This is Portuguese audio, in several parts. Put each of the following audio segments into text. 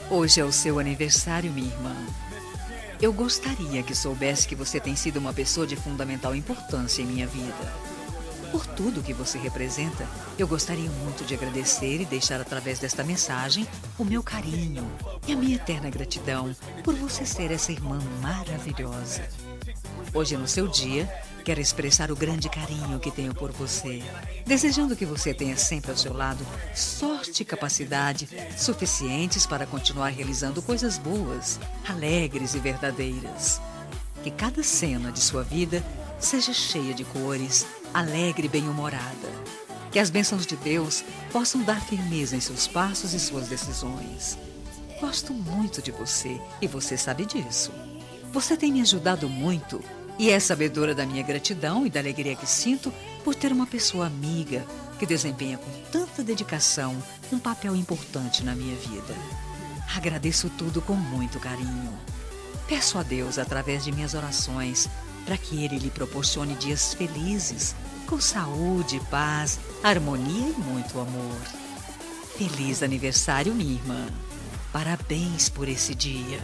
Hoje é o seu aniversário, minha irmã. Eu gostaria que soubesse que você tem sido uma pessoa de fundamental importância em minha vida. Por tudo que você representa, eu gostaria muito de agradecer e deixar através desta mensagem o meu carinho e a minha eterna gratidão por você ser essa irmã maravilhosa. Hoje, no seu dia, quero expressar o grande carinho que tenho por você, desejando que você tenha sempre ao seu lado sorte e capacidade suficientes para continuar realizando coisas boas, alegres e verdadeiras. Que cada cena de sua vida seja cheia de cores, alegre e bem-humorada. Que as bênçãos de Deus possam dar firmeza em seus passos e suas decisões. Gosto muito de você e você sabe disso. Você tem me ajudado muito e é sabedora da minha gratidão e da alegria que sinto por ter uma pessoa amiga que desempenha com tanta dedicação um papel importante na minha vida. Agradeço tudo com muito carinho. Peço a Deus, através de minhas orações, para que Ele lhe proporcione dias felizes, com saúde, paz, harmonia e muito amor. Feliz aniversário, minha irmã. Parabéns por esse dia.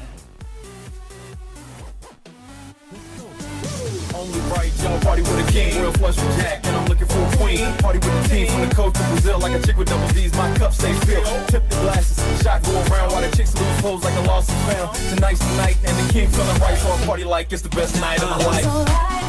Only right, y'all party with a king. Real flush with Jack, and I'm looking for a queen. Party with the team from the coast to Brazil, like a chick with double D's. My cup stay filled. Tip the glasses, shot go around while the chicks lose pose like a lost and found. Tonight's the night, and the king feeling right, so I party like it's the best night of my life.